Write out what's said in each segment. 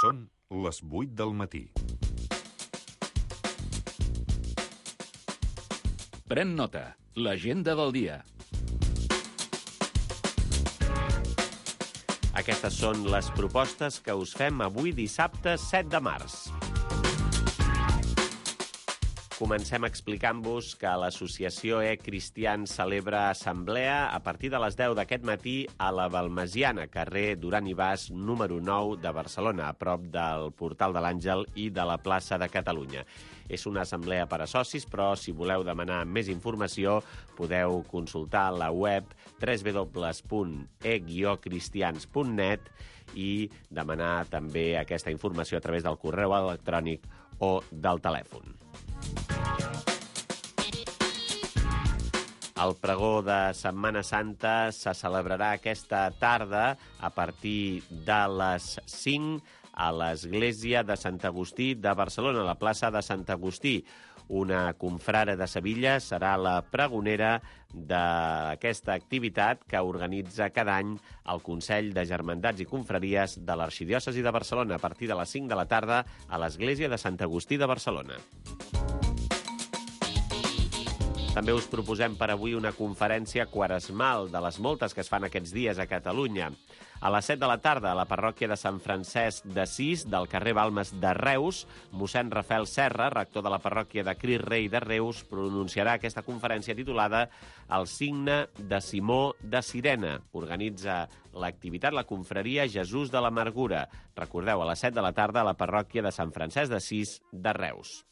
Són les 8 del matí. Pren nota, l'agenda del dia. Aquestes són les propostes que us fem avui dissabte 7 de març. Comencem explicant-vos que l'associació Cristians celebra assemblea a partir de les 10 d'aquest matí a la Balmesiana, carrer Duran i Bas, número 9 de Barcelona, a prop del Portal de l'Àngel i de la plaça de Catalunya. És una assemblea per a socis, però si voleu demanar més informació podeu consultar la web www.e-cristians.net i demanar també aquesta informació a través del correu electrònic o del telèfon. El pregó de Setmana Santa se celebrarà aquesta tarda a partir de les 5 a l'Església de Sant Agustí de Barcelona, a la plaça de Sant Agustí. Una confrare de Sevilla serà la pregonera d'aquesta activitat que organitza cada any el Consell de Germandats i Confraries de l'Arxidiòcesi de Barcelona a partir de les 5 de la tarda a l'Església de Sant Agustí de Barcelona. També us proposem per avui una conferència quaresmal de les moltes que es fan aquests dies a Catalunya. A les 7 de la tarda, a la parròquia de Sant Francesc d'Assís, del carrer Balmes de Reus, mossèn Rafael Serra, rector de la parròquia de Crist Rei de Reus, pronunciarà aquesta conferència titulada El signe de Simó de Cirene. Organitza l'activitat la confraria Jesús de l'Amargura. Recordeu, a les 7 de la tarda, a la parròquia de Sant Francesc d'Assís de Reus.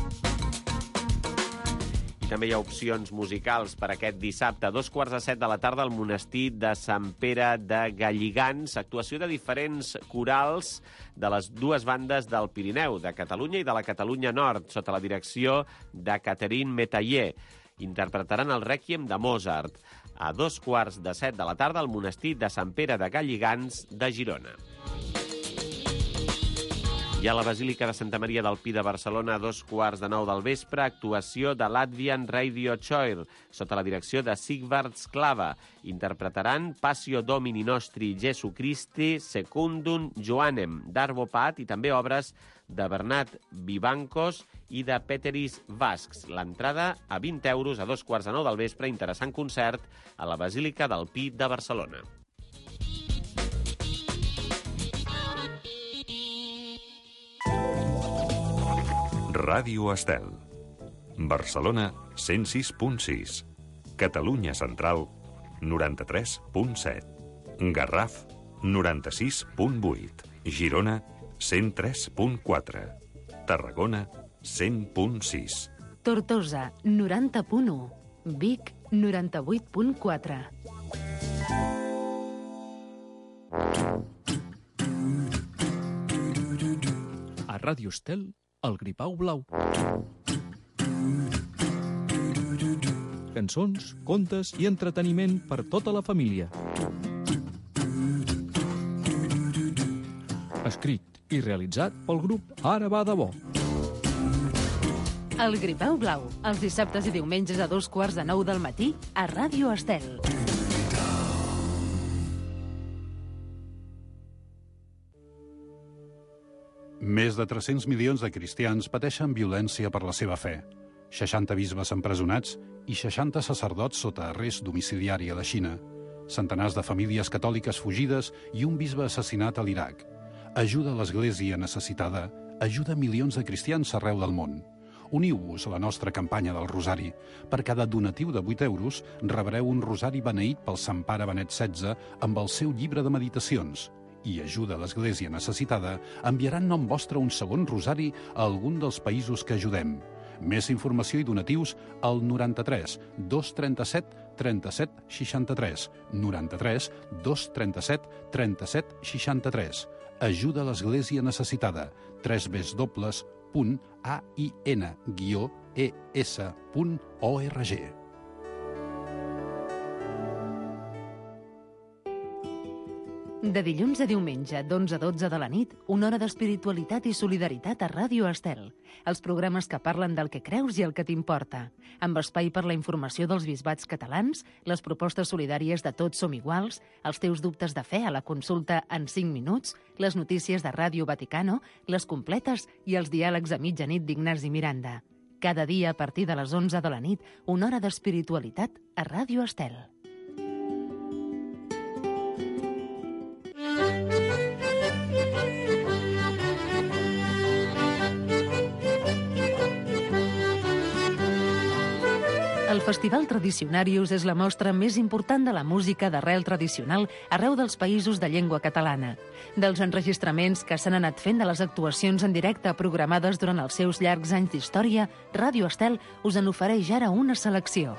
I també hi ha opcions musicals per aquest dissabte. A 7:15 de la tarda al monestir de Sant Pere de Galligants. Actuació de diferents corals de les dues bandes del Pirineu, de Catalunya i de la Catalunya Nord, sota la direcció de Catherine Metaller. Interpretaran el Rèquiem de Mozart. A 7:15 de la tarda al monestir de Sant Pere de Galligants de Girona. I a la Basílica de Santa Maria del Pi de Barcelona, a 8:45 del vespre, actuació de Latvian Radio Choir, sota la direcció de Sigvard Sklava. Interpretaran Passio Domini Nostri Jesu Christi Secundum Joannem, d'Arvo Pärt, i també obres de Bernat Vivancos i de Peteris Vascs. L'entrada a 20 euros a 8:45 del vespre, interessant concert a la Basílica del Pi de Barcelona. Ràdio Estel. Barcelona, 106.6. Catalunya Central, 93.7. Garraf, 96.8. Girona, 103.4. Tarragona, 100.6. Tortosa, 90.1. Vic, 98.4. A Ràdio Estel, el Gripau Blau. Cançons, contes i entreteniment per tota la família. Escrit i realitzat pel grup Ara va de bo. El Gripau Blau, els dissabtes i diumenges a 8:15 del matí a Ràdio Estel. Més de 300 milions de cristians pateixen violència per la seva fe. 60 bisbes empresonats i 60 sacerdots sota arrest domiciliari a la Xina. Centenars de famílies catòliques fugides i un bisbe assassinat a l'Iraq. Ajuda a l'Església necessitada, ajuda milions de cristians arreu del món. Uniu-vos a la nostra campanya del Rosari. Per cada donatiu de 8 euros rebreu un rosari beneït pel Sant Pare Benet XVI amb el seu llibre de meditacions. I ajuda a l'Església necessitada enviarà en nom vostre un segon rosari a algun dels països que ajudem. Més informació i donatius al 93 237 37 63. 93 237 37 63. Ajuda a l'Església necessitada. www.ain-es.org. De dilluns a diumenge, d'11 a 12 de la nit, una hora d'espiritualitat i solidaritat a Ràdio Estel. Els programes que parlen del que creus i el que t'importa. Amb espai per la informació dels bisbats catalans, les propostes solidàries de Tots som iguals, els teus dubtes de fe a la consulta en 5 minuts, les notícies de Ràdio Vaticano, les completes i els diàlegs a mitjanit d'Ignasi Miranda. Cada dia a partir de les 11 de la nit, una hora d'espiritualitat a Ràdio Estel. El Festival Tradicionarius és la mostra més important de la música d'arrel tradicional arreu dels països de llengua catalana. Dels enregistraments que s'han anat fent de les actuacions en directe programades durant els seus llargs anys d'història, Ràdio Estel us en ofereix ara una selecció.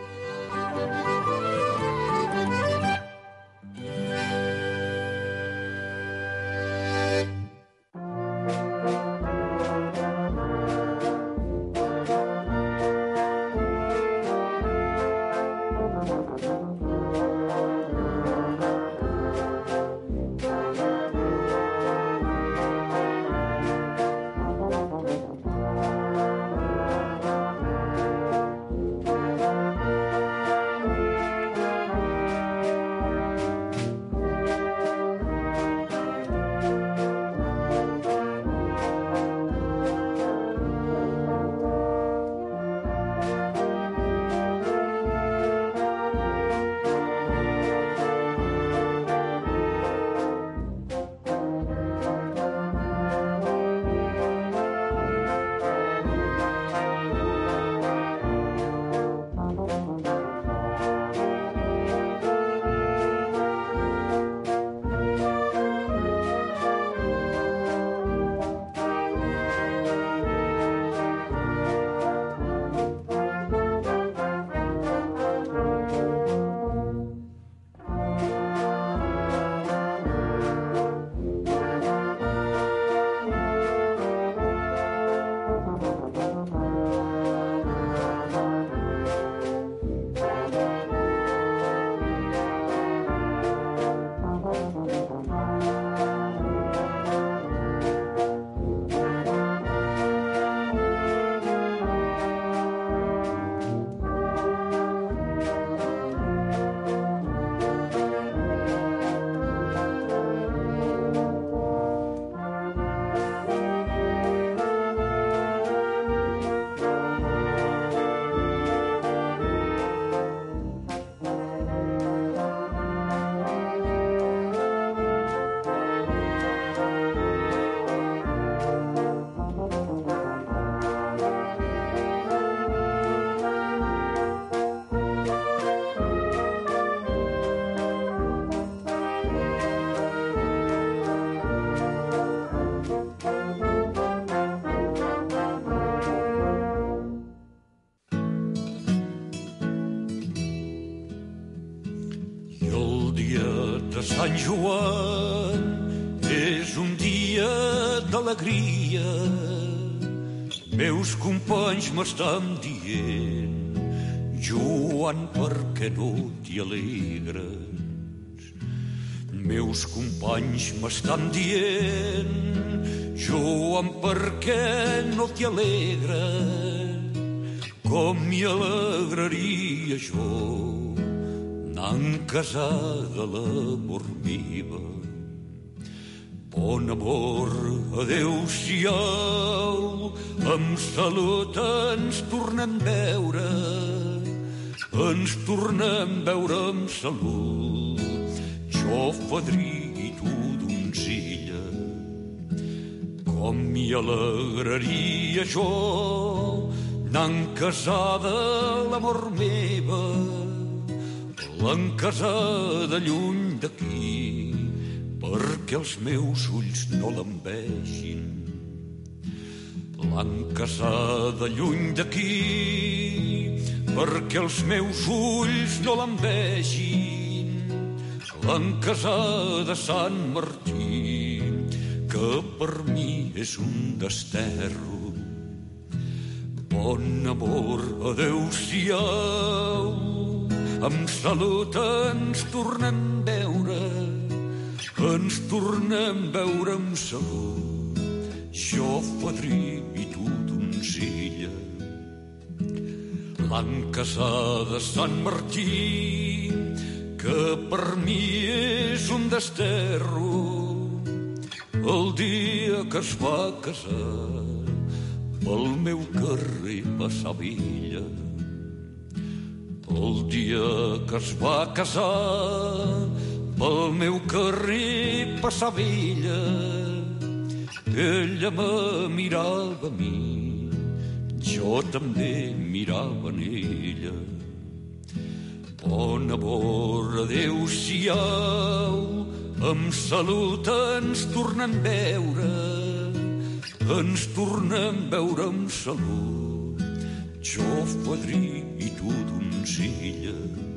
Sant Joan és un dia d'alegria. Meus companys m'estan dient: Joan, per què no t'hi alegres? Meus companys m'estan dient: Joan, per què no t'hi alegres? Com m'hi alegraria jo anant casada l'amor meva. Bon amor, adéu-siau, amb salut ens tornem veure. Ens tornem veure amb salut, jo fadrí i tu donzilla. Com m'hi alegraria jo anant casada l'amor meva. L'encasada lluny d'aquí, perquè els meus ulls no l'envegin. L'encasada lluny d'aquí, perquè els meus ulls no l'envegin. L'encasada Sant Martí, que per mi és un desterro. Bon amor, adéu-siau, amb salut ens tornem veure. ens tornem veure amb salut, jo fadrí i tu donzilla. L'any casada Sant Martí, que per mi és un desterro, el dia que es va casar pel meu carrer Passavella. El dia que es va casar pel meu carrer Passavella, ella me mirava a mi, jo també mirava en ella. Bon amor, adéu-siau, amb salut ens tornem veure, ens tornem veure amb salut, jo fadrí i tu donzilla.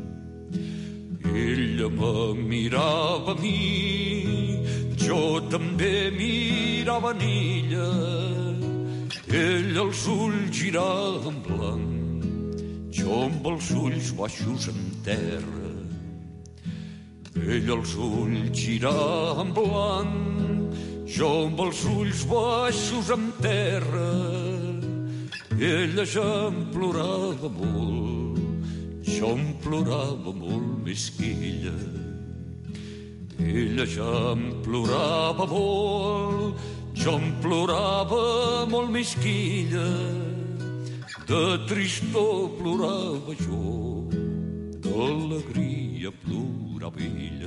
Ella me mirava a mi, jo també mirava en ella, ella els ulls girava en blanc, jo amb els ulls baixos en terra. Ell els ulls girava en blanc, jo amb els ulls baixos en terra. Ella ja em plorava molt, jo em plorava molt més que ella. Ella ja em plorava molt, jo em plorava molt més que ella. De tristor plorava jo, d'alegria plorava ella.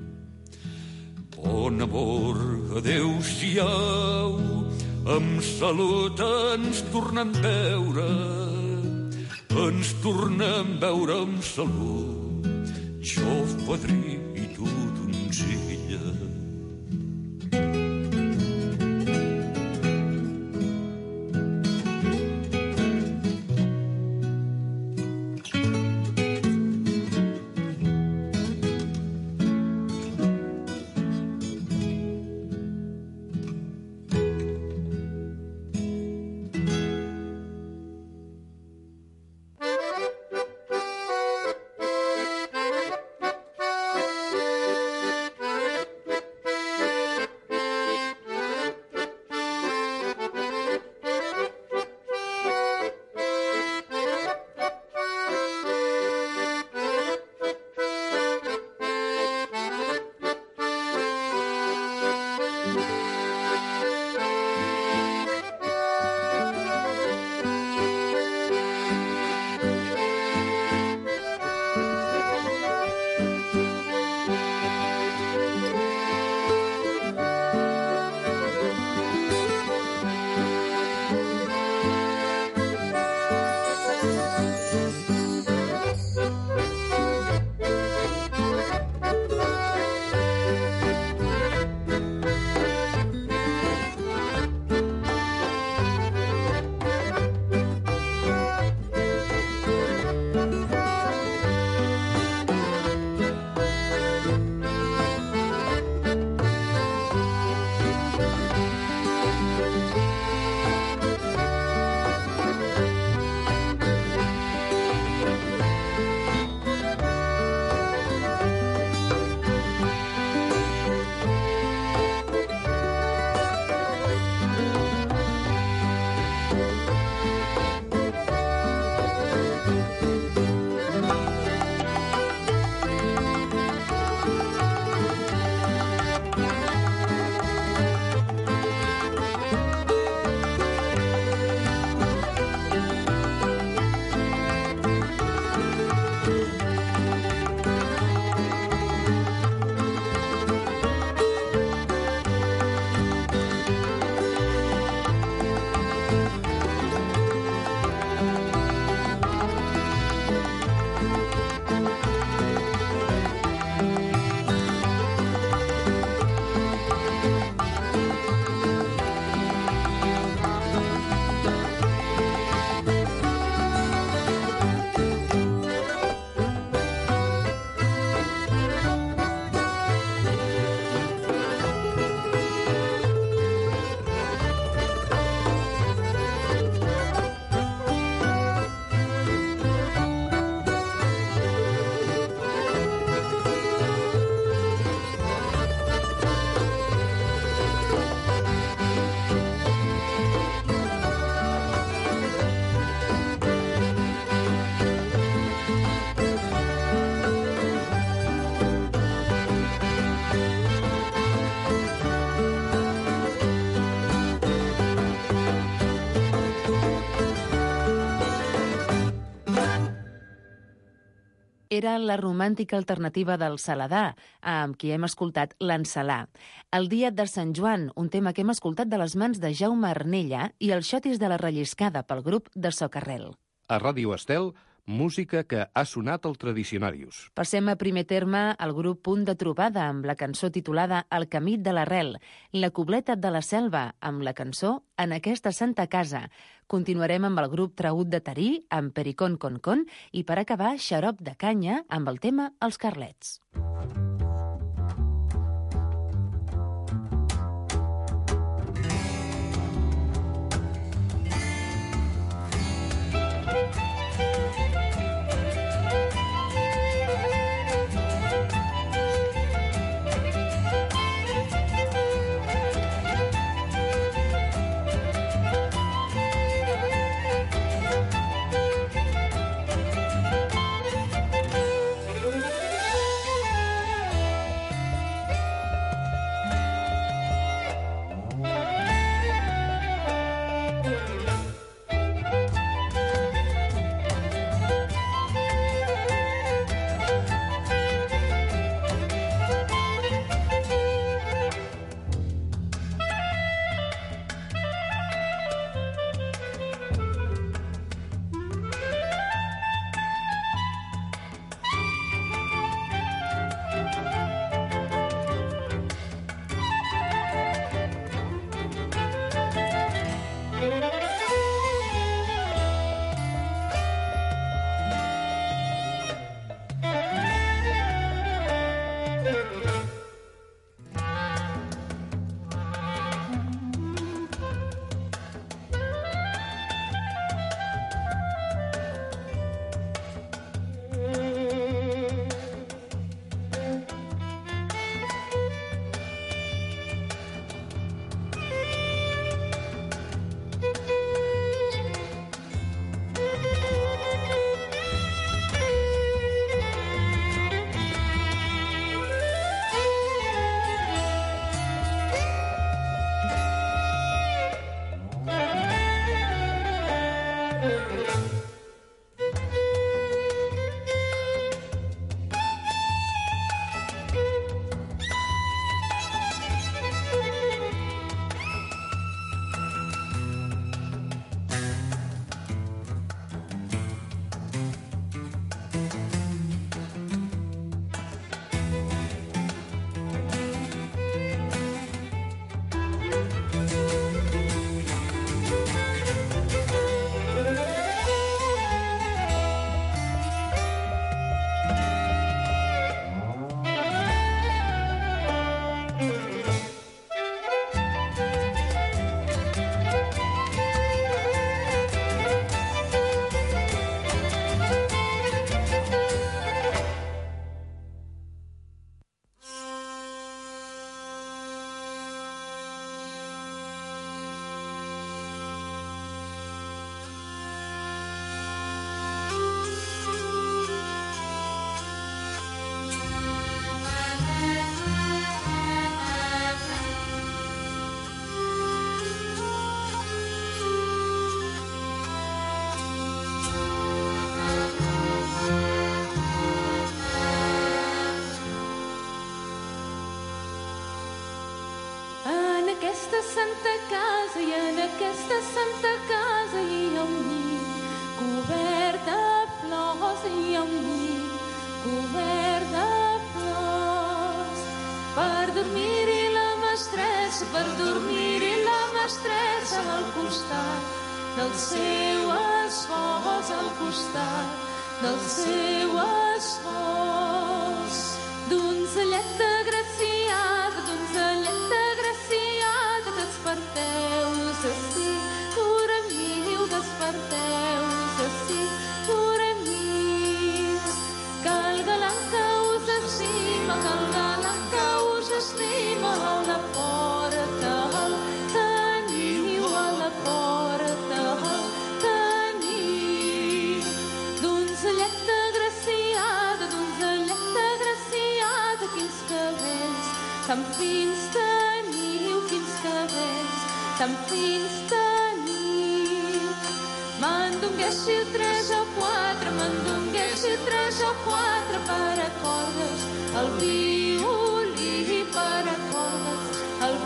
Bon amor, adéu-siau, amb salut ens tornem veure, ens tornem veure amb salut, jo fadrí i tu donzilla. era la romàntica alternativa del Saladà, amb qui hem escoltat l'Ensalà. El dia de Sant Joan, un tema que hem escoltat de les mans de Jaume Arnella i els xotis de la relliscada pel grup de Socarrel. A Ràdio Estel, música que ha sonat al Tradicionarius. Passem a primer terme al grup Punt de Trobada amb la cançó titulada El camí de l'arrel, la Cobleta de la Selva amb la cançó En aquesta santa casa. Continuarem amb el grup Traüt de Tarí amb Pericón Concón i per acabar Xarop de Canya amb el tema Els Carlets. aquesta santa casa i en aquesta santa casa hi ha un llit cobert de flors, hi ha un llit cobert de flors. Per dormir-hi la mestressa, per dormir-hi la mestressa al costat del seu esforç, al costat del seu esforç. Donzelleta graciada, donzelleta graciada, desperteu-vos ací, dormiu, desperteu-vos ací, dormiu. Que el galant que us estima, que el galant que us estima, a la porta el teniu, a la porta el teniu. Donzelleta graciada, donzelleta graciada, quins cabells tan fins teniu, quins cabells tan fins teniu. Mandongueixi 3 o 4, mandongueixi 3 o 4 para cordes, el violí para cordes, el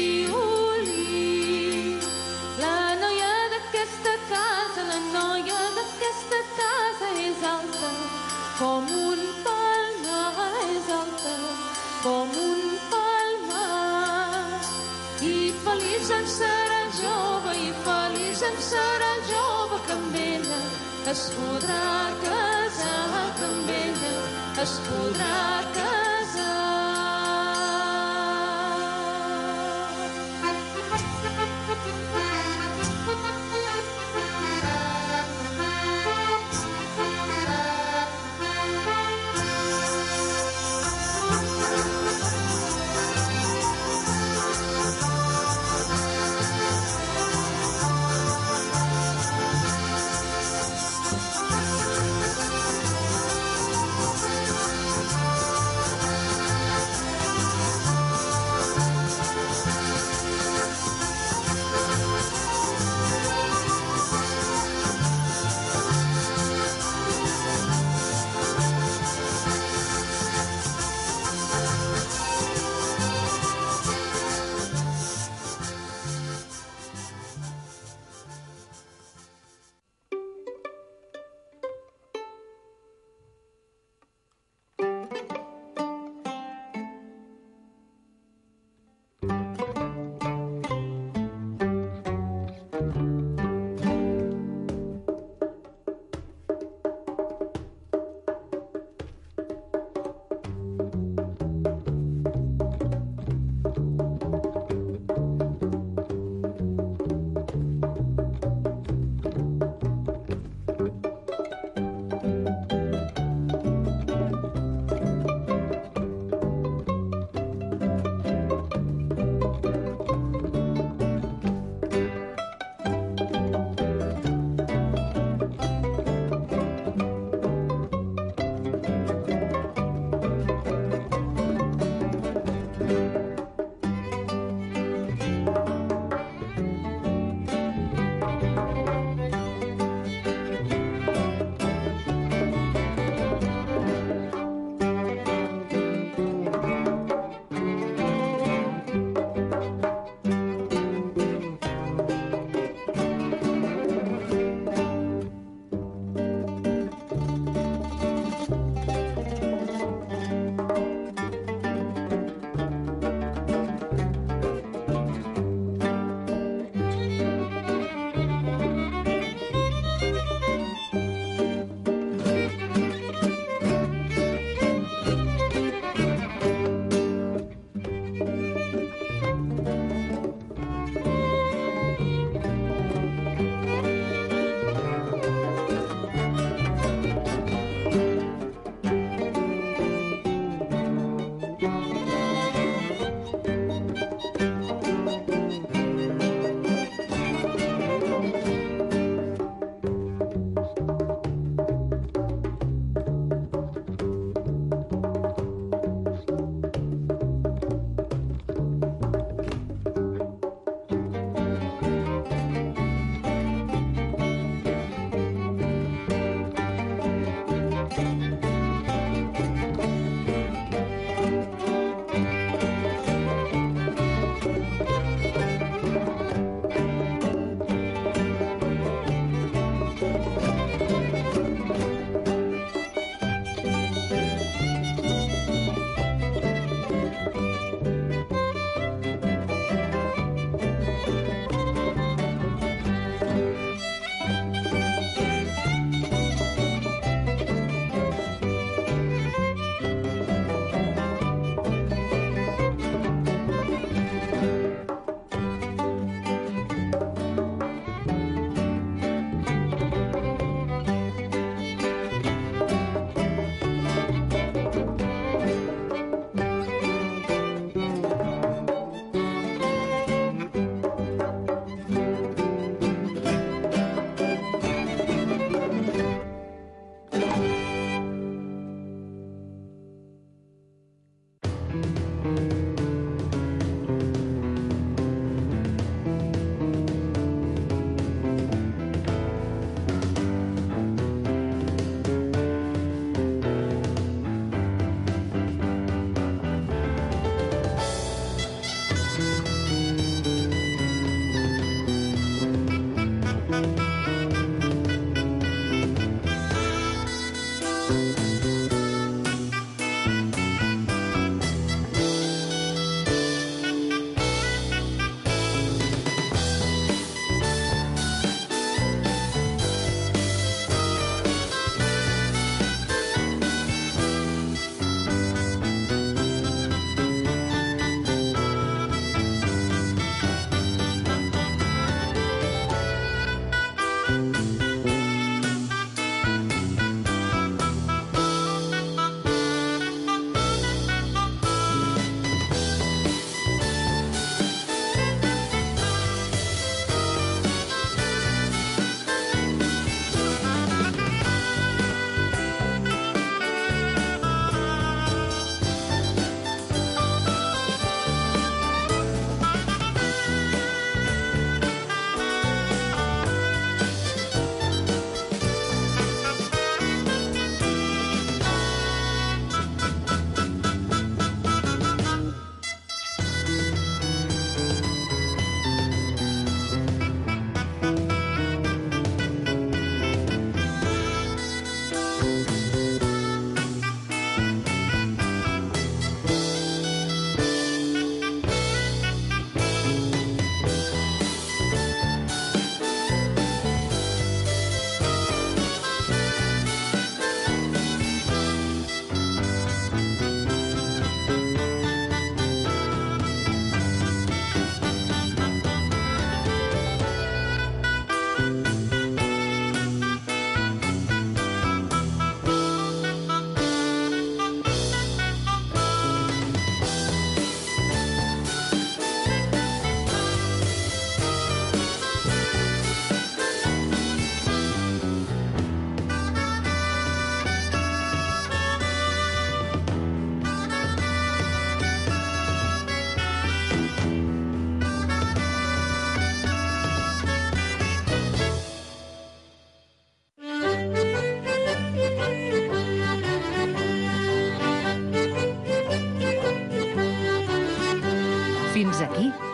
violí. La noia d'aquesta casa, la noia d'aquesta casa és alta com un palmar, és alta com un palmar. I feliç en serà jove, i feliç en serà jove, que amb ella es podrà casar, que amb ella es podrà casar.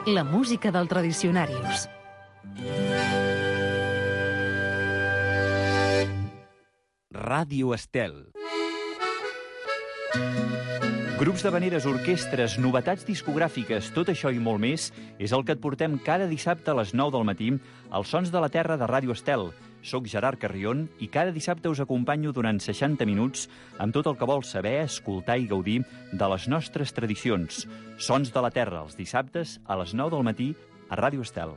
la música del Tradicionarius. Ràdio Estel. Grups d'havaneres, orquestres, novetats discogràfiques, tot això i molt més és el que et portem cada dissabte a les 9 del matí als Sons de la Terra de Ràdio Estel. Soc Gerard Carrion i cada dissabte us acompanyo durant 60 minuts amb tot el que vols saber, escoltar i gaudir de les nostres tradicions. Sons de la Terra, els dissabtes a les 9 del matí a Ràdio Estel.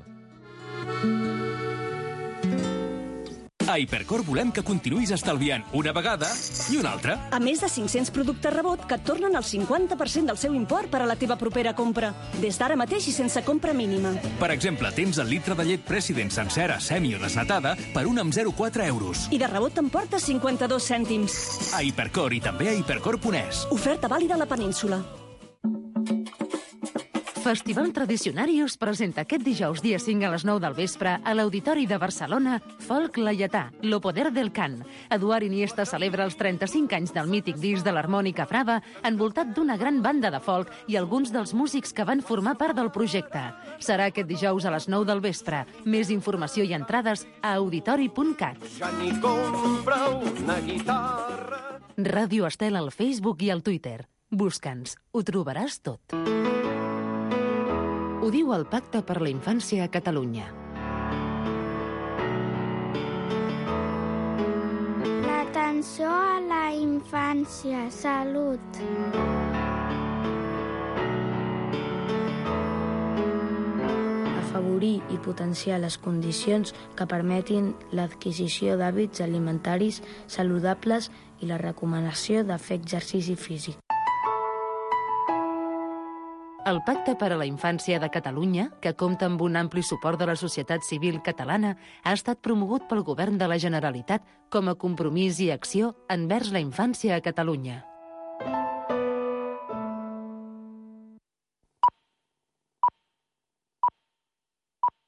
A Hipercor volem que continuïs estalviant una vegada i una altra. A més de 500 productes rebot que et tornen el 50% del seu import per a la teva propera compra. Des d'ara mateix i sense compra mínima. Per exemple, tens el litre de llet President sencera, semi o desnatada per un amb 0,4 euros. I de rebot t'emportes 52 cèntims. A Hipercor i també a hipercor.es. Oferta vàlida a la península. Festival Tradicionarius presenta aquest dijous, dia 5 a les 9 del vespre, a l'Auditori de Barcelona, Folk Laietà, Lo Poder del Cant. Eduard Iniesta celebra els 35 anys del mític disc de l'harmònica Frava, envoltat d'una gran banda de folk i alguns dels músics que van formar part del projecte. Serà aquest dijous a les 9 del vespre. Més informació i entrades a auditori.cat. Ja n'hi compra una guitarra. Ràdio Estel al Facebook i al Twitter. Busca'ns, ho trobaràs tot. Ho diu el Pacte per la Infància a Catalunya. L'atenció a la infància, salut. Afavorir i potenciar les condicions que permetin l'adquisició d'hàbits alimentaris saludables i la recomanació de fer exercici físic. El Pacte per a la Infància de Catalunya, que compta amb un ampli suport de la societat civil catalana, ha estat promogut pel Govern de la Generalitat com a compromís i acció envers la infància a Catalunya.